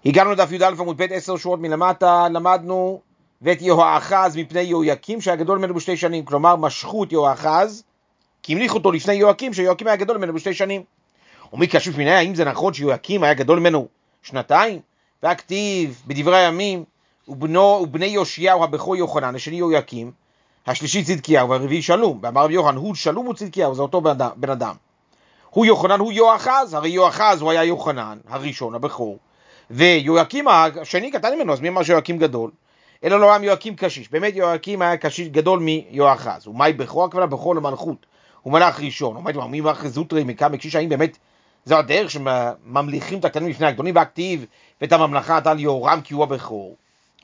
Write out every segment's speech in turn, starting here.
הגענו לדף י"א עמוד ב' 10 שורות מלמטה, למדנו ואת יהואחז מפני יהויקים שהיה גדול ממנו ב2 שנים, כלומר משכו את יהואחז, כי המליכו אותו לפני יהויקים, שיהויקים היה גדול ממנו ב2 שנים. ומי קשוף מניה, האם זה נכון שיהויקים היה גדול ממנו 2? והכתיב בדברי הימים, ובני יאשיהו הבכור יוחנן, השני יהויקים, השלישי צדקיהו והרביעי שלום. ואמר רבי יוחנן, הוא שלום וצדקיהו, זה אותו בן אדם. הוא יוחנן, הוא יהואחז, הרי יהואחז הוא היה יוחנן, הראשון, הבכור, ויהויקים השני קטן ממנו, אז מי אמר שיהויקים גדול? אלא לעולם יהויקים קשיש. באמת יהויקים היה קשיש גדול מיהואחז. ומאי בכור? הכוונה בכור למלכות, הוא מלך ראשון. אומרת, מי מלך זוטרי מכמה קשיש? האם באמת זו הדרך שממליכים את הקטנים לפני הגדולים? והכתיב ואת הממלכה נתן ליהורם כי הוא הבכור.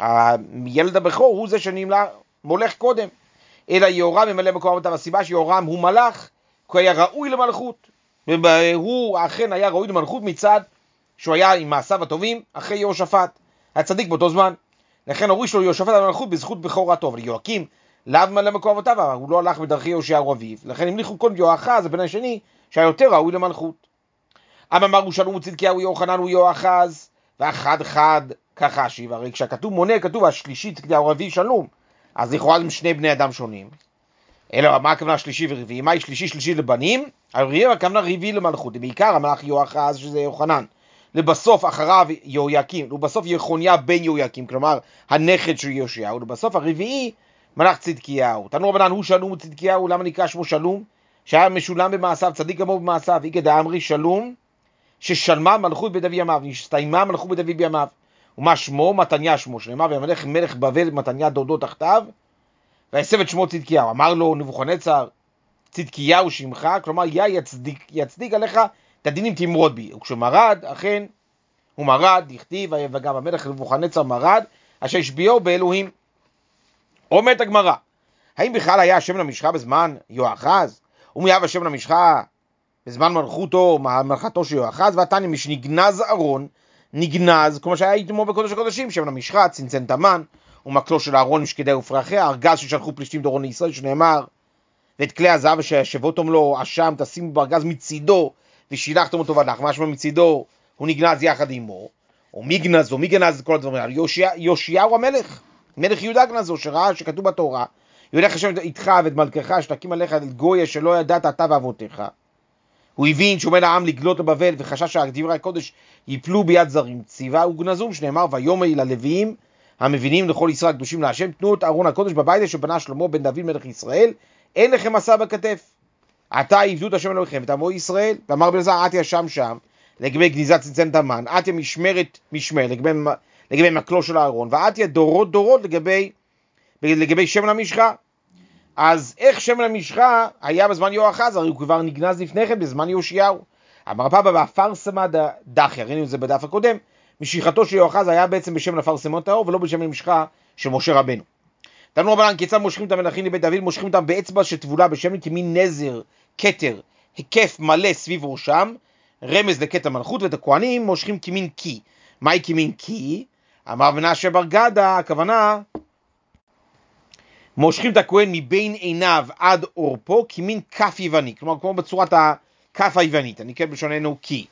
הילד הבכור הוא זה שנמלך מולך קודם, אלא יהורם ממלא מקום אבותיו. הסיבה שיהורם הוא מלך כי הוא היה ראוי למלכות, והוא אכן היה ראוי למלכות מצד שהוא היה עם מעשיו הטובים אחרי יהושפט, הצדיק באותו זמן. לכן הוריש לו יהושפט המלכות בזכות בכורתו. אבל יהויקים לאו ממלא מקום אבותיו, הוא לא הלך בדרכי יאשיהו אביו, לכן המליכו כל יהואחז הבן השני שהיה יותר ראוי למלכות. אמר הוא שלום וצדקיהו יוחנן הוא יהואחז, ואחד חד כחשיב. הרי כשכתוב מונה, כתוב השלישי צדקיהו הרביעי שלום, אז לכאורה הם שני בני אדם שונים. אלא מה הכוונה שלישי ורביעי? מה היא שלישי לבנים? הרביעי הכוונה רביעי למלכות. בעיקר המלך יהואחז שזה יוחנן, לבסוף אחריו יהויקים, ובסוף יחוניה בן יהויקים, כלומר הנכד של יאשיהו, ובסוף הרביעי מלך צדקיהו. תנו רבנן הוא שלום וצדקיהו. למה נקרא שמו שלום? שהיה משולם במעשיו, צדיק גמור במעשיו. איגד האמרי שלום ששלמה מלכות בדוד ימיו, הסתיימה מלכות בדוד בימיו. ומה שמו? מתניה שמו, שנאמר וימלך מלך בבל מתניה דודו תחתיו, ויסב את שמו צדקיהו. אמר לו נבוכדנצר, צדקיהו שמך, כלומר יצדיק עליך את הדינים תמרוד בי. וכשמרד, אכן הוא מרד, דכתיב וגם המלך נבוכדנצר מרד אשר השביעו באלוהים. אומרת הגמרא, האם בכלל היה השם למשחה בזמן יהואחז? ומייב השם למשחה בזמן מלכתו של יהואחז? ועתני משנגנז ארון, נגנז, כמו שהיה איתמו בקודש הקודשים, שם למשחה, צנצן תמן, ומקלו של הארון משקדי ופרחיה, ארגז ששלחו פלישתים דורון לישראל, שנאמר, ואת כלי הזהב שהשבותם לו אשם, תשימו בארגז מצידו, ושילחתם אותו ולך, משמע מצידו, הוא נגנז יחד עמו, או מי גנז כל הדברים. יאשיהו המלך, מלך יהודה גנזו, שראה שכתוב בתורה, יולך השם איתך ואת מלכך, שתקים עליך את גויה שלא ידעת אתה ואבותיך. הוא הבין שעומד העם לגלות לבבל, וחשש שדברי הקודש ייפלו ביד זרים. ציווה וגנזום, שנאמר, ויאמר ללוויים המבינים לכל ישראל קדושים להשם, תנו את ארון הקודש בבית שבנה שלמה בן דוד מלך ישראל, אין לכם מסע בכתף. עתה עבדו את השם אלוהיכם ואת עמו ישראל. ואמר בלעזר, עטיה שם לגבי גניזת צנצן תמן, עטיה משמר לגבי מקלו של הארון, ועטיה דורות לגבי שמן המשחה. אז איך שמן המשחה היה בזמן יהואחז? הרי הוא כבר נגנז לפני כן בזמן יאשיהו. אמר פאבא באפרסמה דחי, ראינו את זה בדף הקודם, משיכתו של יהואחז היה בעצם בשמן אפרסמות האור ולא בשמן המשחה של משה רבנו. תנו רבנן, כיצד מושכים את המלכים לבית דוד? מושכים אותם באצבע שטבולה בשמן כמין נזר, כתר, היקף מלא סביב ראשם, רמז לקטע מלכות, ואת הכהנים מושכים כמין קי. מהי כמין קי? אמר מנשה בר גדה, הכוונה מושכים את הכהן מבין עיניו עד אורפו כמין כף יווני, כלומר כמו בצורת הכף היוונית, אני כן בלשוננו קי.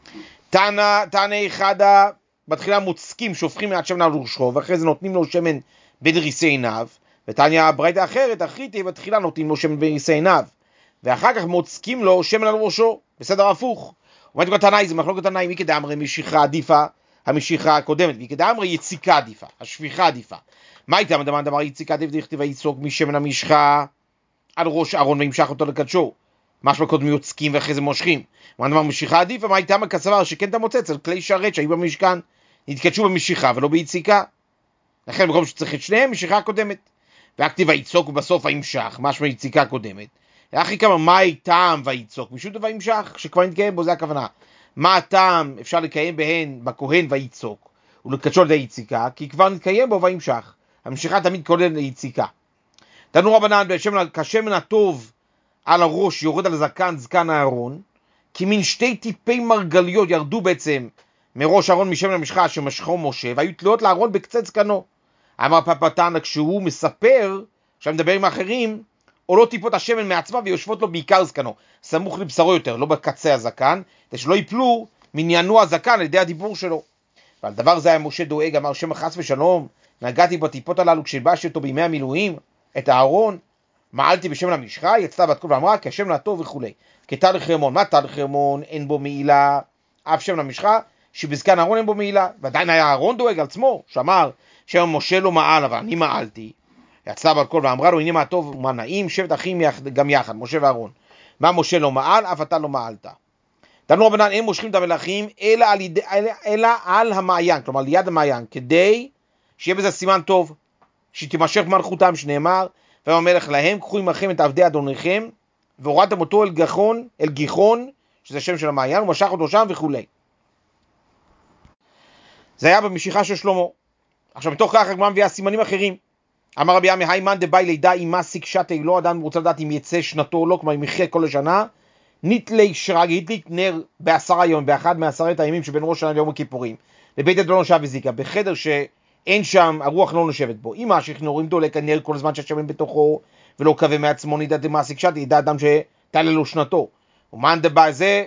תענה אחד, בתחילה מוצקים, שופכים מעט שמן על ראשו, ואחרי זה נותנים לו שמן בדריסי עיניו. ותניא ברייתא אחרת, החיתי, בתחילה נותנים לו שמן בדריסי עיניו, ואחר כך מוצקים לו שמן על ראשו, בסדר הפוך. אומרת בתניא, זה מחלוקת תניא, מי כדאמרי משיכה עדיפה, המשיכה הקודמת, מי כדאמרי יציקה עדיפה, השפיכה עדיפה. מה הייתה מדמן דבר יציקה עדיף דכתיב ויצוק משמן המשחה על ראש אהרון וימשך אותו לקדשו? משמע קודם יוצקים ואחרי זה מושכים. מה דבר משיכה עדיפה? מה הייתה כסבר שכן אתה מוצץ על כלי שרת שהיו במשכן נתקדשו במשיכה ולא ביציקה, לכן במקום שצריך את שניהם משיכה קודמת. והכתיב ויצוק ובסוף וימשך, משמע יציקה קודמת. אחי כמה מהי טעם ויצוק? משום דבר ימשך שכבר נתקיים בו, זה הכוונה. מה הטעם אפשר לקיים בהן בכהן ויצוק ולקדשו על ידי יציקה? כי כבר נתקיים בו וימשך. המשיכה תמיד כולל ליציקה. תנו רבנן, כשמן הטוב על הראש יורד על זקן הארון, כי מין שתי טיפי מרגליות ירדו בעצם מראש הארון משמן המשחה שמשכו משה, והיו תלויות לארון בקצה זקנו. אמר פאפא תנא, כשהוא מספר, עכשיו מדבר עם האחרים, עולות טיפות השמן מעצמה ויושבות לו בעיקר זקנו, סמוך לבשרו יותר, לא בקצה הזקן, כדי שלא ייפלו מנענוע הזקן על ידי הדיבור שלו. ועל דבר זה היה משה דואג, אמר שמא חס ושלום, נגעתי בטיפות הללו כשהלבשתי אותו בימי המילואים, את הארון, מעלתי בשם למשחה, יצאה בת קול ואמרה, כי השם לעטוב וכולי. כתר חרמון, מה תר חרמון? אין בו מעילה, אף שם למשחה, שבזקן הארון אין בו מעילה, ועדיין היה הארון דואג על עצמו, שאמר, שם משה לא מעל, אבל אני מעלתי. יצאה בת קול ואמרה לו, הנה מה טוב ומה נעים, שבט אחים גם יחד, משה ואהרון. מה משה לא מעל, אף אתה לא מעלת. תנו רבנן, הם מושכים את המלכים, אלא על המעיין, כלומר ליד המעיין, כדי שיהיה בזה סימן טוב, שתימשך מלכותם, שנאמר, והמלך להם, קחו עמכם את עבדי אדוניכם, והורדתם אותו אל גיחון, שזה שם של המעיין, ומשך אותו שם וכולי. זה היה במשיכה של שלמה. עכשיו, מתוך כך הגמרא מביאה סימנים אחרים. אמר רבי עמי, היימן דבאי לידה אימה סיקשתי, לא אדם רוצה לדעת אם יצא שנתו או לא, כלומר אם יחיה כל השנה, ניתלי שרג, הדליק נר ב10 יום, באחד מ10 הימים שבין ראש השנה ויום הכיפורים, לבית עד לא נושב וזיקה, בחדר שאין שם, הרוח לא נושבת בו. אם השכנורים דולק הנר כל זמן שהשמן בתוכו, ולא קווה מעצמו נידע דמה סיקשתי, ידע אדם שתעלה לו שנתו. ומאן דבאי, זה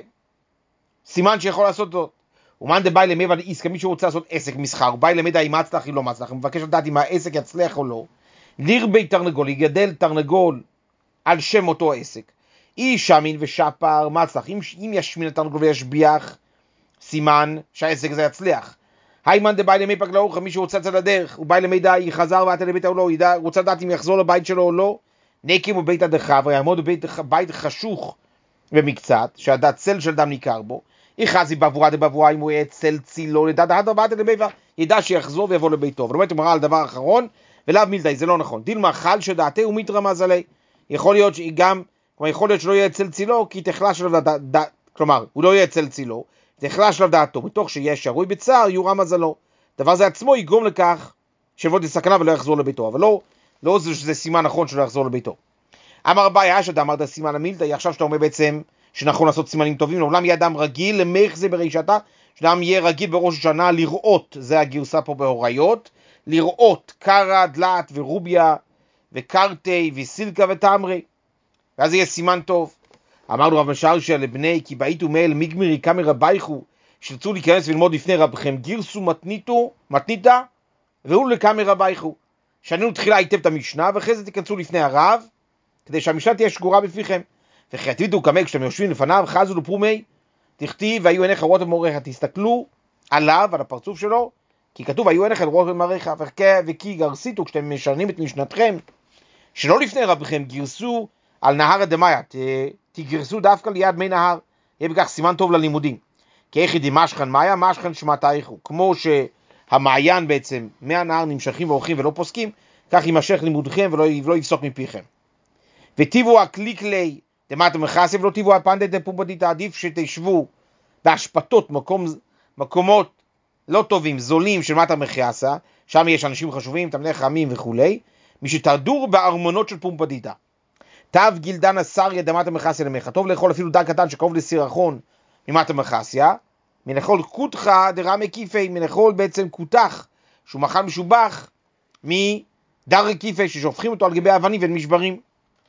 סימן שיכול לעשות זאת. ומאן דבאי למי ועד עסקה, מי שרוצה לעשות עסק מסחר, הוא באי למדע אם מצלח, אם לא מצלח, הוא מבקש לדעת אם העסק יצליח או לא. לרבי תרנגול, יגדל תרנגול על שם אותו העסק. איש שמין ושפר מצלח, אם ישמין התרנגול וישביח, סימן שהעסק הזה יצליח. היימן דבאי למי פג לאורך, מי שרוצה לצאת לדרך, הוא באי למידע, יחזר ועתה לביתה או לא, רוצה לדעת אם יחזור לבית שלו או לא, נקים בבית הדחב, ויעמוד בבית חשוך במקצת, שהדעת צל של דם ניכר בו, יחזי בבואה דבבואה, אם הוא יהיה צל צילו, לדעת ועתה לביתה, ידע שיחזור ויבוא לביתו. ולומד אמרה על דבר אחרון, ולאו מילדי, זה לא נכון. דילמה חל שדעתי הוא מתרמז עלי. יכול להיות שגם, כלומר, יכול להיות שלא יהיה אצל צילו, כי תחלש עליו דעתו, כלומר, הוא לא יהיה אצל צילו, תחלש עליו דעתו, מתוך שיהיה שרוי בצער, יורם מזלו. דבר זה עצמו יגרום לכך שיבוא לסכנה ולא יחזור לביתו, אבל לא זה סימן נכון שלא יחזור לביתו. אמר אביי, שאתה אמרת סימן המילדי, עכשיו שאתה אומר בעצם שנכון לעשות סימנים טובים, לעולם יהיה אדם רגיל, למך זה בראשתה, שאדם יהיה רגיל בראש השנה לראות, זה הגרסה פה בהוריות, לראות קרה, דלת ורוביה וקרטי וסילקה ותמרי, ואז יהיה סימן טוב. אמרנו רב משרשיה לבני, כי באיתו מאל מגמירי כמי רבייכו, שרצו להיכנס וללמוד לפני רבכם, גירסו מתניתה, והוא לכמי רבייכו. שנינו תחילה היטב את המשנה, ואחרי זה תיכנסו לפני הרב, כדי שהמשנה תהיה שגורה בפיכם. וכי תבידו כמי, כשאתם יושבים לפניו, חזו לפרומי, תכתיב, והיו עיניך רואות במוריך, תסתכלו עליו, על הפרצוף שלו, כי כתוב, היו עיניך רואות במוריך, וכי גרסיתו, כשאתם משנים את משנתכם, שלא לפני רבכם, גירסו על נהר הדמיה, תגרסו דווקא ליד מי נהר, יהיה בכך סימן טוב ללימודים. כי איך ידי משכן מאיה, משכן שמתייכו, כמו שהמעיין בעצם, מהנהר נמשכים והולכים ולא פוסקים, כך יימשך לימודכם ולא יפסוק מפיכם. וטיבו הקליקלי, דמת המחסה, ולא טיבו הפנדה דפומבדית, עדיף שתשבו בהשפטות, מקומות לא טובים, זולים של מת המחסה, שם יש אנשים חשובים, תמני חמים וכולי, מי שתרדור בארמונות של פומבדיתה. תו גילדן הסריה דמת המחסיה למחה, טוב לאכול אפילו דג קטן שקרוב לסירחון ממת המחסיה, מנאכול קותחה דרמי כיפי, מנאכול בעצם קותח, שהוא מאכל משובח, מדר כיפי, ששופכים אותו על גבי אבנים ונשברים.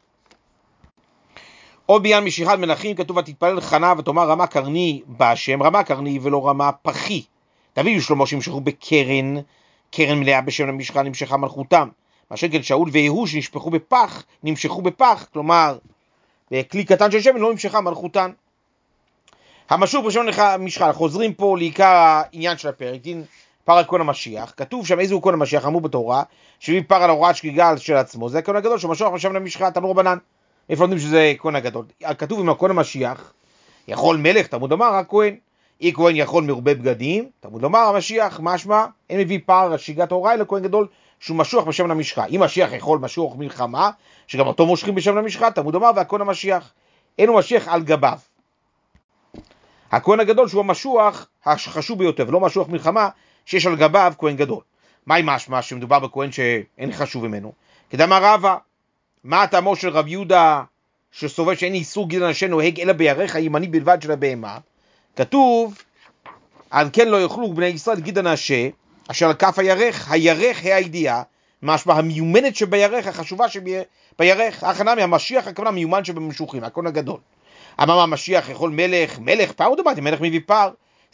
או בעניין משיכת מלכים, כתוב ותתפלל חנה ותאמר רמה קרני בהשם, רמה קרני ולא רמה פחי. תביאו שלמה שנמשכו בקרן, קרן מלאה בשם למשחה נמשכה מלכותם. מה שכן שאול ויהוא נמשכו בפח, כלומר, בכלי קטן של שמן לא נמשכה מלכותן. המשוך בשם משחה, חוזרים פה לעיקר העניין של הפרק, דין פר הכהן המשיח, כתוב שם איזהו כהן המשיח, אמרו בתורה, שביא פר על הוראת שגיגה של עצמו, זה הכהן הגדול שמשוך בשם למשחה, תנו רבנן. איפה לומדים שזה כהן הגדול? כתוב עם הכהן המשיח, יכול מלך, תלמוד לומר הכהן, אי כהן יכול מרובה בגדים, תלמוד לומר המשיח, משמע, אין מביא פר השגיגת ההוראה, אלא כהן גדול שהוא משוח בשם למשחה. אם משיח יכול משוח מלחמה, שגם אותו מושכים בשם למשחה, תלמוד לומר, והכהן המשיח, אין הוא משיח על גביו. הכהן הגדול שהוא המשוח החשוב ביותר, ולא משוח מלחמה, שיש על גביו כהן גדול. מהי משמע שמדובר בכהן שאין חשוב ממנו? כדאמר רבא, מה הטעמו של רב יהודה שסובר שאין איסור גיל אנשי נוהג אלא בירך הימני בלבד של הבהמה? כתוב, על כן לא יאכלו בני ישראל גיד אנשי, אשר על כף הירך הידיעה, משמע המיומנת שבירך, החשובה שבירך, ההכנה מהמשיח, הכוונה מיומן שבמשוחים, הכהן הגדול. אמר המשיח יכול מלך, פר דמתי, מלך מביא פר,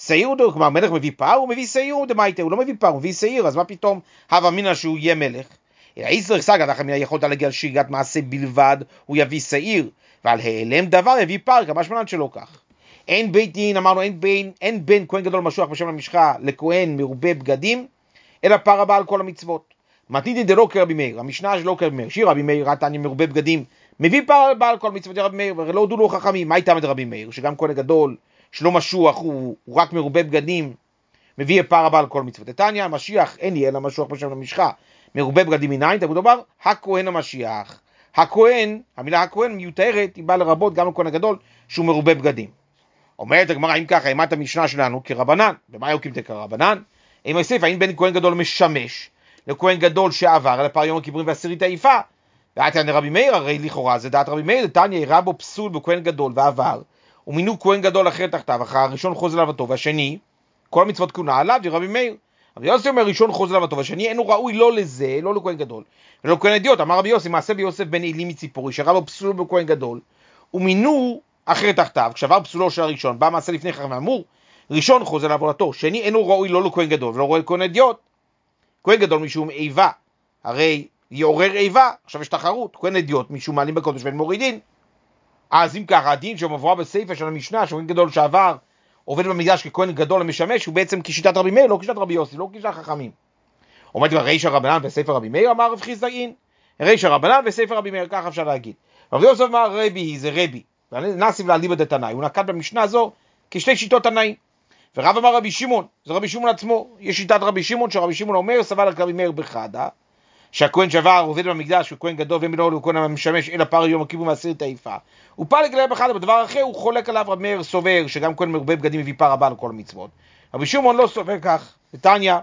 שעיר, כלומר מלך מביא פר, הוא מביא שעיר דמייטה, הוא לא מביא פר, הוא מביא שעיר, אז מה פתאום הווה אמינא שהוא יהיה מלך? אלא איסר סגא דחא אמינא יכולת להגיע על שגרת מעשה בלבד, הוא יביא שעיר, ועל העלם דבר יביא פר, כמה שמנן שלא כך. אין בית דין, אמרנו, אין בין כהן גדול משוח בשם המשחה לכהן מרובה בגדים, אלא פר הבא על כל המצוות. מתניתין דלא כרבי מאיר, המשנה שלא כרבי מאיר, שיר רבי מאיר, רתניא מרובה בגדים, מביא פר הבא על כל המצוות רבי מאיר, ולא הודו לו חכמים. מה איתם את רבי מאיר? שגם כהן גדול שלא משוח, הוא רק מרובה בגדים, מביא פר הבא על כל מצוות. תניא, משיח אין לי אלא משוח בשם המשחה, מרובה בגדים מנין, תגיד דבר, הכהן המשיח. הכהן, המילה הכהן מיותרת, היא באה לרבות גם לכהן הגדול שהוא מרובה בגדים. אומרת הגמרא, אם ככה, אימת המשנה שלנו כרבנן, במה יוקים כרבנן? אם יוסיף, האם בין כהן גדול משמש לכהן גדול שעבר על הפר יום הכיפורים ועשירית העיפה? ועתיין רבי מאיר, הרי לכאורה זה דעת רבי מאיר, תניא יראה בו פסול בכהן גדול ועבר, ומינו כהן גדול אחר תחתיו, אחר הראשון חוזר לבתו, והשני, כל המצוות כהונה עליו, זה רבי מאיר. רבי יוסי אומר, ראשון חוזר לבתו, והשני אינו ראוי לא לזה, לא לכהן גדול, ולא לכהן אדיוט. אמר רבי יוסי, מעשה ביוסף בן עילי מציפורי, שראה בו פסול בכהן גדול, ומינו אחר תחתיו, כשעבר פסולו של הראשון, בא מעשה לפני כך ואמור, ראשון חוזר לעבודתו, שני אינו ראוי לא לכהן גדול, ולא ראוי לכהן אדיוט. כהן גדול משום איבה, הרי יעורר איבה, עכשיו יש תחרות, כהן אדיוט משום מעלים בקודש ואין מורידין. אז אם ככה, הדין שמבואר בספר של המשנה, שכהן גדול שעבר, עובד במקדש ככהן גדול המשמש, הוא בעצם כשיטת רבי מאיר, לא כשיטת רבי יוסי, לא כשיטת חכמים. אומרת רישא רבנן בספר רבי מאיר, אמר רב חיסדא אין. רישא רבנן בספר רבי מאיר, ככה אפשר להגיד. רבי יוסף אמר רבי זה רבי, נסיב לאליבא דתנאי, הוא נקט במשנה זו כשתי שיטות תנאים. ורב אמר רבי שמעון, זה רבי שמעון עצמו, יש שיטת רבי שמעון, שרבי שמעון אומר, סבל על רבי מאיר בחדה, שהכהן שעבר עובד במקדש, הוא כהן גדול ואין בינו הוא כהן המשמש אלא פר יום הכיפורים ועשירית העיפה. הוא פלג עליו בחדה, בדבר אחר הוא חולק עליו. רבי מאיר סובר שגם כהן מרובה בגדים מביא פר הבא על כל המצוות. רבי שמעון לא סובר כך. תניא,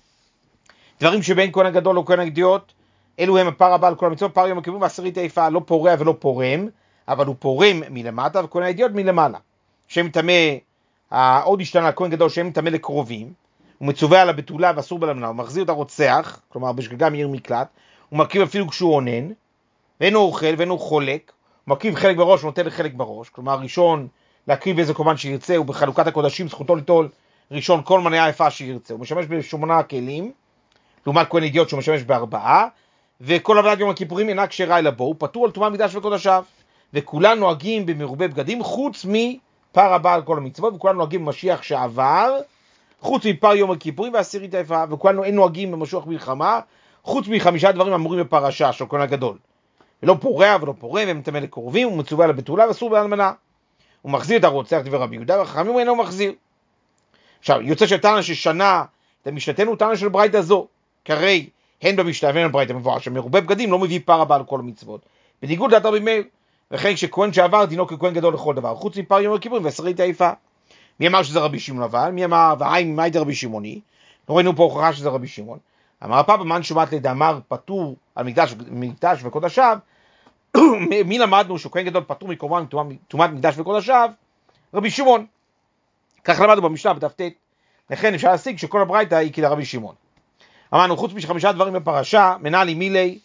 דברים שבין כהן הגדול או כהן אדיוט, אלו הם הפר הבא על כל המצוות, פר יום הכיפורים ועשירית העיפה, לא פורע ולא פורם, אבל הוא פורם מלמטה וכהן אדיוט מלמעלה. שם טמא, עוד השתנה כהן גדול שם טמא לקרובים, הוא מצווה על הבתולה ואסור בלמנה, הוא מחזיר את הרוצח, כלומר בשגגה מעיר מקלט, הוא מרכיב אפילו כשהוא עונן, ואינו אוכל ואינו חולק, הוא מרכיב חלק בראש ונותן לחלק בראש, כלומר ראשון להקריב איזה קורבן שירצה, ובחלוקת הקודשים זכותו ליטול ראשון כל מניה יפה שירצה, הוא משמש ב8 כלים, לעומת כהן אדיוט שהוא משמש ב4, וכל עבודת יום הכיפורים אינה כשרה אלא בו, הוא פטור על טומאה מקדש וקודשיו, וכולם נוהגים במרובה בגדים חוץ מפר הבא על כל המצוות, וכולם נוהגים במשיח שעבר, חוץ מפר יום הכיפורים ועשירית העיפה, וכולנו אין נוהגים במשוח מלחמה, חוץ מ5 דברים אמורים בפרשה של כהן הגדול. ולא פורע ולא פורם, הם טמא לקרובים, הוא מצווה על הבתולה ואסור באלמנה. הוא מחזיר את הרוצח דבר רבי יהודה, והחכמים הוא אינו מחזיר. עכשיו, יוצא שטענה ששנה את המשנתנו טענה של ברייתא זו, כרי הן במשנה והן בברייתא מבואר שמרובה בגדים לא מביא פר הבא על כל המצוות. בניגוד לדעת רבי מאיר, וכן שכהן שעבר דינו ככהן גדול לכל דבר, חוץ מפר יום הכיפורים ועשירית העיפה. מי אמר שזה רבי שמעון אבל? מי אמר, והאם מה הייתה רבי שמעוני? לא ראינו פה הוכחה שזה רבי שמעון. אמר הפאבא מן שומת לדאמר פטור על מקדש וקודשיו, מי למדנו שכהן גדול פטור מקורבן טומאת מקדש וקודשיו? רבי שמעון. כך למדנו במשנה בדף ט'. לכן אפשר להשיג שכל הברייתא היא כדרבי שמעון. אמרנו חוץ מ5 דברים בפרשה, מנהלי מילי,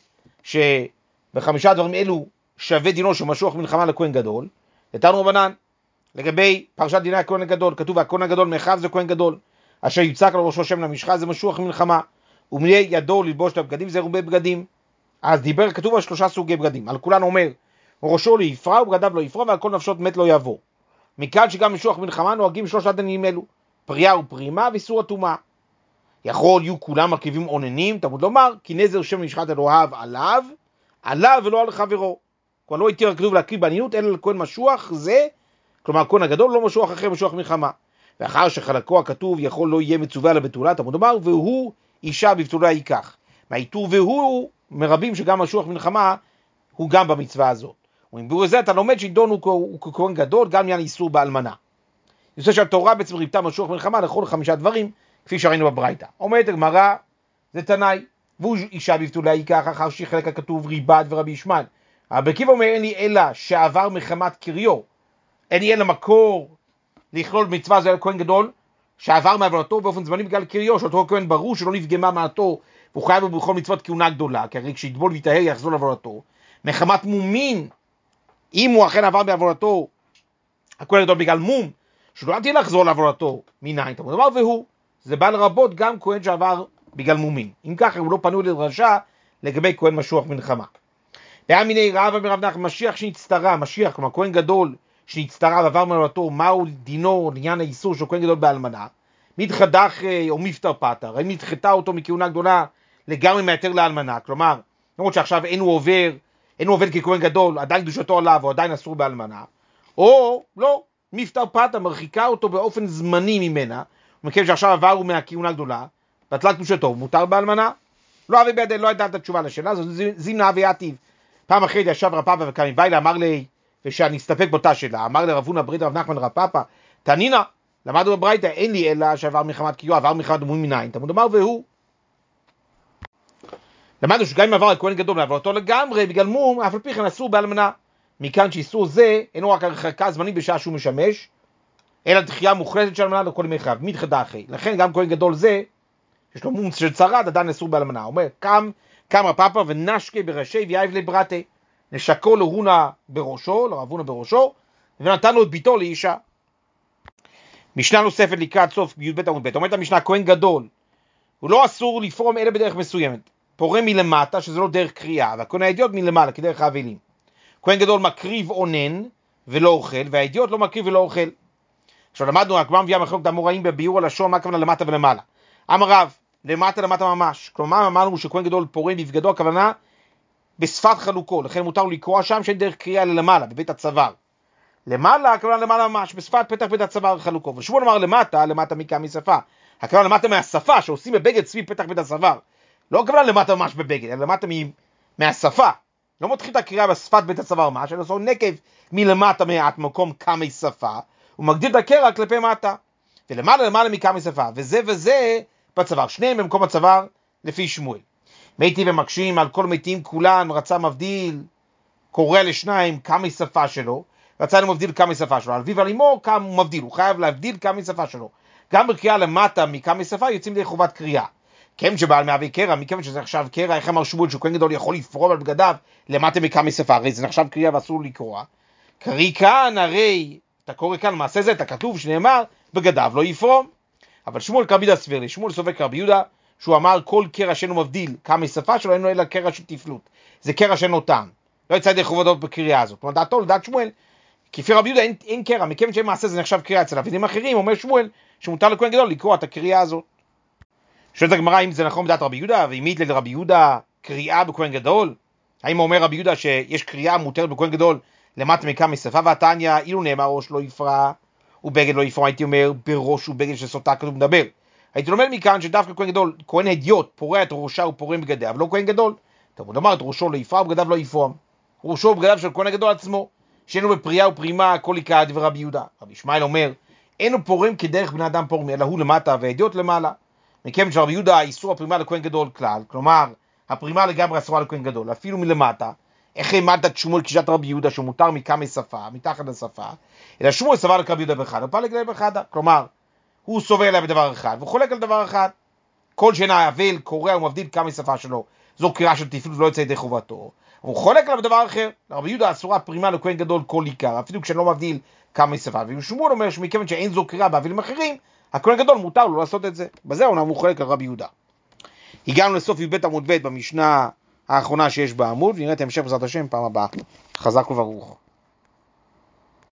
שב5 דברים אלו שווה דינו שמשוח מלחמה לכהן גדול, לתנו רבנן. לגבי פרשת דיני הכהן הגדול, כתוב והכהן הגדול מאחיו זה כהן גדול, אשר יצעק על ראשו שם למשחה זה משוח מלחמה, ומילא ידו ללבוש את הבגדים זה רובה בגדים. אז דיבר, כתוב על 3 סוגי בגדים, על כולן אומר, ראשו לא יפרע ובגדיו לא יפרע ועל כל נפשות מת לא יבוא. מכאן שגם משוח מלחמה נוהגים 3 דינים אלו, פרייה ופרימה ואיסור הטומאה. יכול יהיו כולם מרכיבים עוננים, תלמוד לומר, כי נזר שם נשחט אלוהיו עליו ולא על חברו. כלומר לא התיר הכתוב להקריב בעניות אלא לכהן משוח זה, כלומר הכהן הגדול לא משוח אחרי משוח מלחמה. ואחר שחלקו הכתוב יכול לא יהיה מצווה על הבתולה, תלמוד לומר, והוא אישה בבתולה ייקח. מהעיטור והוא מרבים שגם משוח מלחמה הוא גם במצווה הזאת. ומביאור זה אתה לומד שעידון הוא כהן גדול גם עניין איסור באלמנה. יוצא שהתורה בעצם ריבתה משוח מלחמה לכל 5 דברים כפי שראינו בברייתא. אומרת הגמרא זה תנאי, והוא אישה בבתולה ייקח אחר שחלק הכתוב ריבד ורבי ישמעאל. רבי עקיבא אומר אין לי אלא שעבר מחמת קריו, אין לי אלא מקור לכלול מצווה זה על כהן גדול שעבר מעוונתו באופן זמני בגלל קריו, שאותו כהן ברור שלא נפגמה מעתו והוא חייב בכל מצוות כהונה גדולה, כי הרי כשיטבול ויטהר יחזור לעוונתו. מחמת מומין, אם הוא אכן עבר בעוונתו הכהן גדול בגלל מום שלא עתיד לחזור לעבודתו מניין, תלמוד לומר והוא, זה בא לרבות גם כהן שעבר בגלל מומים. אם ככה, הוא לא פנו לדרשה לגבי כהן משוח מלחמה. והמיני רב מרב נחמן, משיח שנצטרה, משיח, כלומר כהן גדול שנצטרה ועבר מעבודתו, מהו דינו לעניין האיסור של כהן גדול באלמנה? מתחדך או מפטר פטר, האם נדחתה אותו מכהונה גדולה לגמרי מהיתר לאלמנה, כלומר, למרות שעכשיו אין הוא עובד ככהן גדול, עדיין קדושתו עליו, או עדיין אסור באלמנה, או לא, מפטר פטר, מרחיקה אותו באופן זמני ממנה, ומכיוון שעכשיו עברו מהכהונה גדולה, בטלה קדושתו, מותר באלמנה? לא אבי בידי, לא ידע את התשובה לשאלה, זו זימנה אבי עתיב. פעם אחרי ישב רב פאפא וקם מביילה, אמר לי, ושאני אסתפק באותה שאלה, אמר לרב הונא ברית רב נחמן רב פאפא, תנינא, למדנו בברייתא, אין לי אלא שעבר מלחמת קיום, עבר מלחמת מומים מניין, תלמוד לומר והוא. למדנו שגם אם עבר הכהן גדול מעבודתו לגמרי, בגלל מום, אף על פי כן אסור באלמנה. מכאן שאיסור זה, אינו רק הרחקה זמנית בשעה שהוא משמש, אלא דחייה מוחלטת של אלמנה לכל ימי חייו, מתחדחי. לכן גם כהן גדול זה, יש לו מום של צרד, עדיין אסור באלמנה. הוא אומר, קם רב פאפא ונשקה בראשי ויאיב לברתה, נשקו לרב הונא בראשו, ונתן לו את ביתו לאישה. משנה נוספת לקראת סוף בי"ב עמוד ב', אומרת המשנה, כהן גדול, הוא לא אסור לפרום אלא בדרך מסוימת. פורם מלמטה, שזה לא דרך קריאה, והכהן האדיוט מלמעלה, כדרך האבלים. כהן גדול מקריב אונן ולא אוכל, והאדיוט לא מקריב ולא אוכל. עכשיו למדנו, הגמרא מביאה מחלוקת האמוראים בביאור הלשון, מה הכוונה למטה ולמעלה. אמר רב, למטה ממש. כלומר, אמרנו שכהן גדול פורם בבגדו, הכוונה בשפת חלוקו, לכן מותר לקרוא שם שאין דרך קריאה למעלה, בבית הצוואר. למעלה, הכוונה למעלה ממש, בשפת פתח בית הצוואר חלוקו. ושמואל אמר למטה מכאן משפה. הכוונה למטה מהשפה, שעושים בבגד סביב פתח בית הצוואר. לא הכוונה למטה ממש בבגד, אלא למטה מהשפה. לא מתחיל את הקריאה בשפת בית הצוואר ממש, אלא עושה נקב מלמטה מעט מקום כמי שפה, הוא מגדיל את הקרע כלפי מטה. ולמעלה מכמי שפה, וזה בצוואר, שניהם במקום הצוואר לפי שמואל. מתי ומקשים על כל מתים כולן, רצה מבדיל, קורא לשניים כמי שפה שלו, רצה מבדיל כמי שפה שלו, על אביו ועל אמו הוא מבדיל, הוא חייב להבדיל כמי שפה שלו. גם בקריאה למטה מכמי שפה יוצאים די חובת קריאה. כיוון שבעל מהווה קרע, מכיוון שזה עכשיו קרע, איך אמר שמואל שכהן גדול יכול לפרום על בגדיו למטה מכמי שפה, הרי זה נחשב קריאה ואסור לקרוא. קריא כאן, הרי אתה קורא כאן מעשה זה, אתה כתוב שנאמר בגדיו לא יפרום. אבל שמואל כרבי יהודה סבר לי, שמואל סובר כרבי יהודה, שהוא אמר כל קרע שאינו מבדיל כמי שפה שלו, אינו אלא קרע של תפלות. זה קרע שאינו טעם. לא יצא ידי חובתו בקריאה הזאת. כלומר, דעתו לדעת שמואל, כפי רבי יהודה אין קרע, מכיוון שאין מעשה זה נחשב קריאה אצל אבינים אחרים, אומר שמואל שמותר לכהן גדול לקרוא את הקריאה הזאת. שואלת הגמרא אם זה נכון בדעת רבי יהודה, ואם היא לרבי יהודה קריאה בכהן גדול, האם אומר רבי יהודה שיש קריאה מותרת בכהן גדול למטה מכמי שפה, והתניא אילו נאמר ראש לא יפרע ובגד לא יפרע, הייתי אומר בראש ובגד שסוטה כתוב מדבר. הייתי לומד מכאן שדווקא כהן גדול, כהן הדיוט פורע את ראשה ופורם בגדיו, אבל לא כהן גדול. תלמוד לומר את ראשו לא יפרע ובגדיו לא יפרום. ראשו ובגדיו של כהן הגדול עצמו, שאינו בפריאה ופרימה כל עיקר דבר רבי יהודה. רבי ישמעאל אומר, אינו פורם כדרך בני אדם פורמים, אלא הוא למטה והדיוט למעלה. מכיוון שרבי יהודה איסור הפרימה לכהן גדול כלל, כלומר הפרימה לגמרי אסורה לכהן גדול, אפילו מלמטה. איך העמדת את שמואל כשיטת רבי יהודה שהוא מותר מכמי שפה, מתחת לשפה, אלא שמואל סבר לרבי יהודה באחד, ופלג להם באחד, כלומר הוא סובר עליה בדבר אחד, והוא חולק על דבר אחד. כל שאינה אבל, קורא ומבדיל כמי שפה שלו, זו קריאה של תפלות ולא יוצא ידי חובתו. הוא חולק עליו בדבר אחר, לרבי יהודה אסורה פרימה לכהן גדול כל עיקר, אפילו כשלא מבדיל כמי שפה. ושמואל אומר שמכיוון שאין זו קריאה באבלים אחרים, הכהן גדול מותר לו לעשות את זה. בזה הוא חולק על רבי יהודה. הגענו לסוף י"ב עמוד ב' במשנה האחרונה שיש בעמוד, ונראה את המשך בעזרת השם פעם הבאה. חזק וברוך.